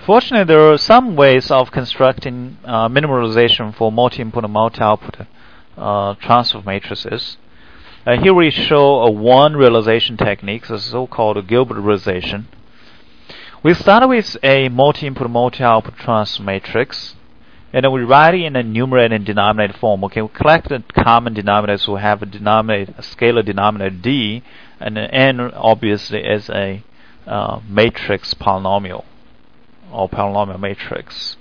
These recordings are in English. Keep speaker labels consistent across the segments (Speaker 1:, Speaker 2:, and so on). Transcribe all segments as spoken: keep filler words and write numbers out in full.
Speaker 1: Fortunately, there are some ways of constructing uh, minimalization for multi-input and multi-output uh, transfer matrices. Uh, here we show a one realization technique, the so-called Gilbert realization. We start with a multi-input, multi-output transfer matrix, and then we write it in a numerator and denominator form. Okay, we collect the common denominators. We have a denominator, a scalar denominator d, and the n obviously is a uh, matrix polynomial or polynomial matrix.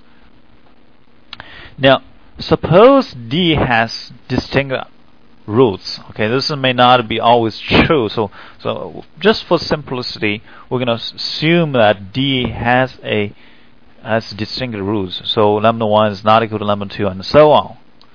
Speaker 1: Now, suppose d has distinct roots. Okay, this may not be always true. So, so just for simplicity, we're going to assume that d has a has distinct roots. So lambda one is not equal to lambda two, and so on.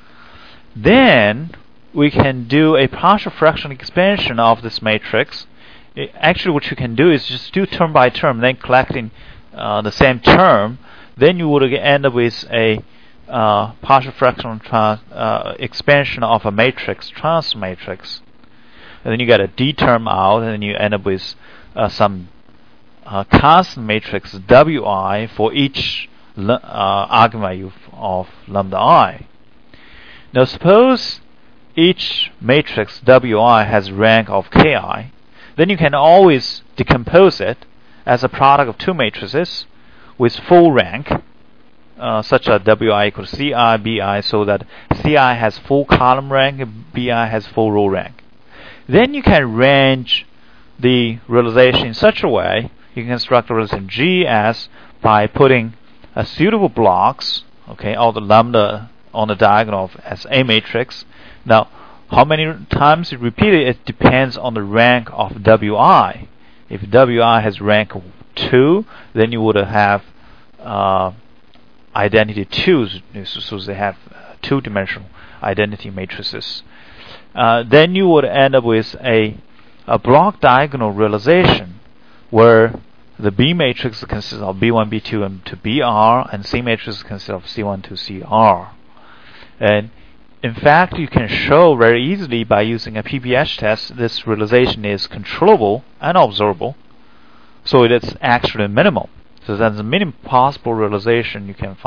Speaker 1: Then we can do a partial fraction expansion of this matrix. It, actually, what you can do is just do term by term, then collecting uh, the same term. Then you would end up with a uh, partial fractional trans uh, expansion of a matrix, trans matrix. And then you get a d term out, and then you end up with uh, some uh, constant matrix wi for each uh, argument of lambda I. Now suppose each matrix wi has rank of ki, then you can always decompose it as a product of two matrices with full rank, uh, such that wi equals ci, bi, so that ci has full column rank, bi has full row rank. Then you can arrange the realization in such a way, you can construct a realization G as by putting a suitable blocks, okay, all the lambda on the diagonal of as a matrix. Now, how many times you repeat it, it depends on the rank of wi. If wi has rank two, then you would have uh, identity twos, so they have two-dimensional identity matrices. Uh, then you would end up with a, a block diagonal realization where the B matrix consists of B one, B two, and to B R, and C matrix consists of C one to C R. And in fact, you can show very easily by using a P P H test this realization is controllable and observable, so it is actually minimal. So that's the minimum possible realization you can find.